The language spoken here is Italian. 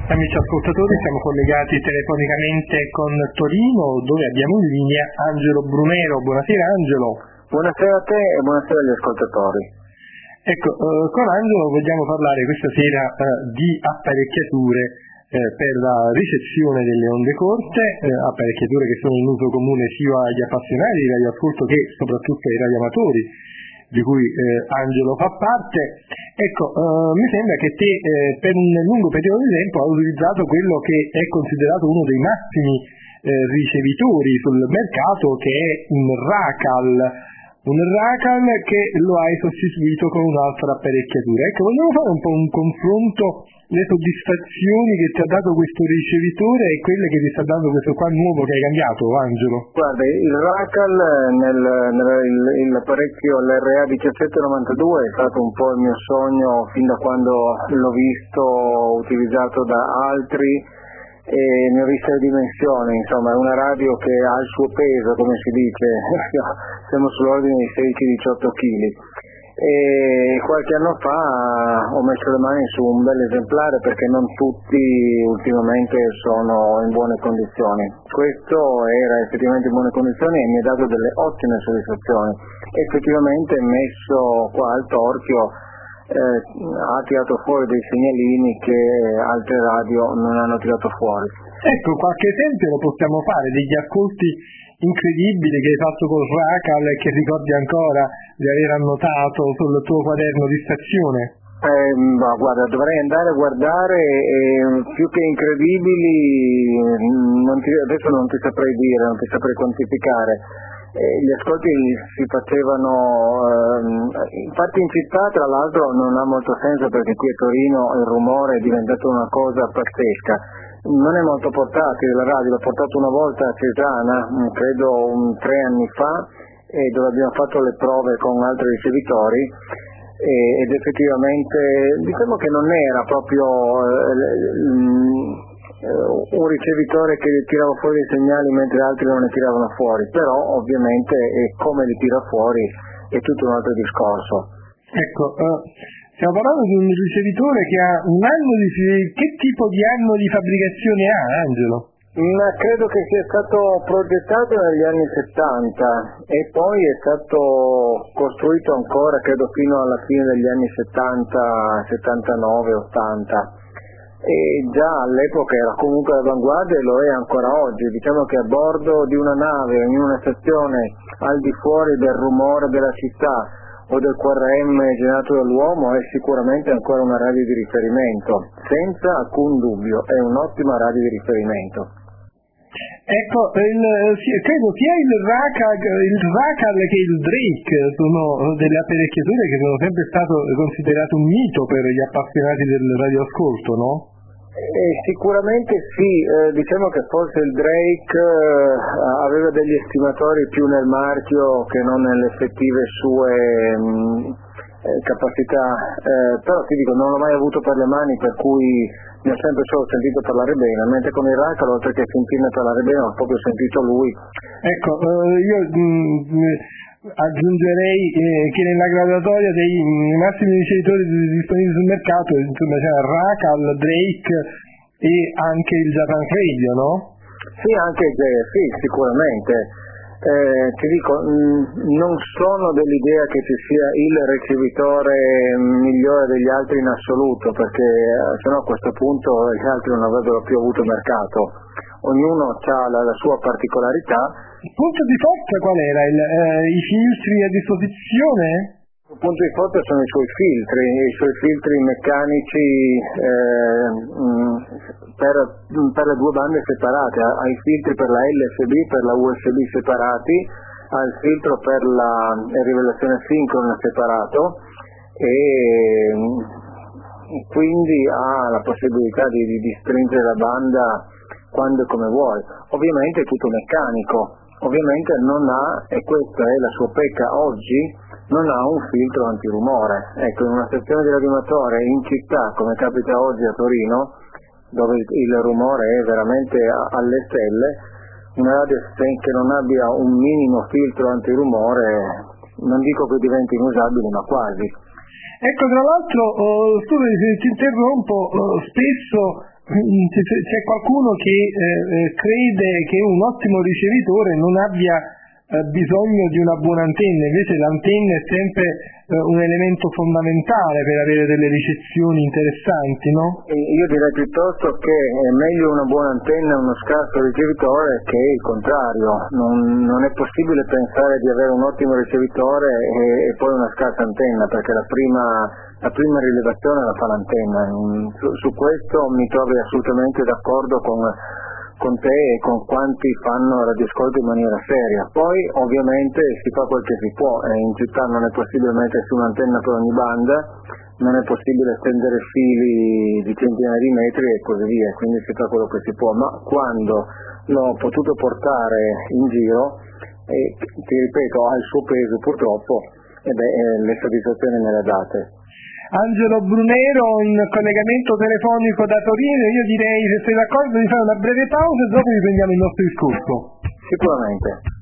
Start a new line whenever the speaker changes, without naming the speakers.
Amici ascoltatori, siamo collegati telefonicamente con Torino, dove abbiamo in linea Angelo Brunero. Buonasera Angelo.
Buonasera a te e buonasera agli ascoltatori.
Ecco, con Angelo vogliamo parlare questa sera di apparecchiature per la ricezione delle onde corte, apparecchiature che sono in uso comune sia agli appassionati di radioascolto che soprattutto ai radioamatori, di cui Angelo fa parte. Ecco, mi sembra che te per un lungo periodo di tempo hai utilizzato quello che è considerato uno dei massimi ricevitori sul mercato, che è un Racal che lo hai sostituito con un'altra apparecchiatura. Ecco, vogliamo fare un po' un confronto, le soddisfazioni che ti ha dato questo ricevitore e quelle che ti sta dando questo qua nuovo che hai cambiato, Angelo.
Guarda, il Racal l'apparecchio LRA 1792 è stato un po' il mio sogno fin da quando l'ho visto utilizzato da altri e ne ho viste le dimensioni. Insomma, è una radio che ha il suo peso, come si dice, siamo sull'ordine di 16-18 kg. E qualche anno fa ho messo le mani su un bel esemplare, perché non tutti ultimamente sono in buone condizioni. Questo era effettivamente in buone condizioni e mi ha dato delle ottime soddisfazioni. Effettivamente messo qua al torchio ha tirato fuori dei segnalini che altre radio non hanno tirato fuori.
Ecco, qualche esempio lo possiamo fare degli ascolti incredibili che hai fatto col Racal e che ricordi ancora di aver annotato sul tuo quaderno di stazione?
Guarda, dovrei andare a guardare, più che incredibili adesso non ti saprei dire, non ti saprei quantificare. Gli ascolti si facevano, infatti in città tra l'altro non ha molto senso, perché qui a Torino il rumore è diventato una cosa pazzesca. Non è molto portatile la radio, l'ho portato una volta a Cesana, credo 3 anni fa, dove abbiamo fatto le prove con altri ricevitori, ed effettivamente diciamo che non era proprio un ricevitore che tirava fuori i segnali mentre altri non ne tiravano fuori, però ovviamente come li tira fuori è tutto un altro discorso.
Ecco, stiamo parlando di un ricevitore che ha un anno di... Che tipo di anno di fabbricazione ha, Angelo?
Ma credo che sia stato progettato negli anni 70 e poi è stato costruito ancora, credo, fino alla fine degli anni 70, 79, 80. E già all'epoca era comunque all'avanguardia e lo è ancora oggi. Diciamo che a bordo di una nave, in una stazione al di fuori del rumore della città o del QRM generato dall'uomo, è sicuramente ancora una radio di riferimento, senza alcun dubbio, è un'ottima radio di riferimento.
Ecco, credo sia il Racal che il Drake sono delle apparecchiature che sono sempre stato considerato un mito per gli appassionati del radioascolto, no?
Sicuramente sì, diciamo che forse il Drake aveva degli estimatori più nel marchio che non nelle effettive sue capacità, però ti dico, non l'ho mai avuto per le mani, per cui ne ho sempre solo sentito parlare bene, mentre con il Racal, oltre che sentirne parlare bene, ho proprio sentito lui.
Ecco, io aggiungerei che nella graduatoria dei massimi ricevitori disponibili sul mercato, insomma, c'è Racal, Drake e anche il Japan Radio, no?
Sì, anche il JFI, sicuramente. Ti dico, non sono dell'idea che ci sia il ricevitore migliore degli altri in assoluto, perché sennò a questo punto gli altri non avrebbero più avuto mercato. Ognuno ha la sua particolarità.
Il punto di forza qual era? I filtri a disposizione?
Il punto di forza sono i suoi filtri meccanici per le due bande separate. Ha i filtri per la LSB, per la USB separati, ha il filtro per la rivelazione sincrona separato e quindi ha la possibilità di stringere la banda quando e come vuoi. Ovviamente è tutto meccanico. Ovviamente non ha, e questa è la sua pecca oggi, non ha un filtro antirumore. Ecco, in una stazione di radioamatore in città, come capita oggi a Torino, dove il rumore è veramente alle stelle, una radio che non abbia un minimo filtro antirumore, non dico che diventi inusabile, ma quasi.
Ecco, tra l'altro, scusa se ti interrompo, spesso c'è qualcuno che crede che un ottimo ricevitore non abbia bisogno di una buona antenna, invece l'antenna è sempre un elemento fondamentale per avere delle ricezioni interessanti, no?
Io direi piuttosto che è meglio una buona antenna e uno scarso ricevitore che il contrario. Non è possibile pensare di avere un ottimo ricevitore e poi una scarsa antenna, perché la prima rilevazione la fa l'antenna. Su questo mi trovi assolutamente d'accordo con te e con quanti fanno radioascolto in maniera seria. Poi ovviamente si fa quel che si può, in città non è possibile mettersi un'antenna per ogni banda, non è possibile stendere fili di centinaia di metri e così via, quindi si fa quello che si può, ma quando l'ho potuto portare in giro, ti ripeto, ha il suo peso purtroppo, le soddisfazioni me le date.
Angelo Brunero in collegamento telefonico da Torino. Io direi, se sei d'accordo, di fare una breve pausa e dopo riprendiamo il nostro discorso.
Sicuramente.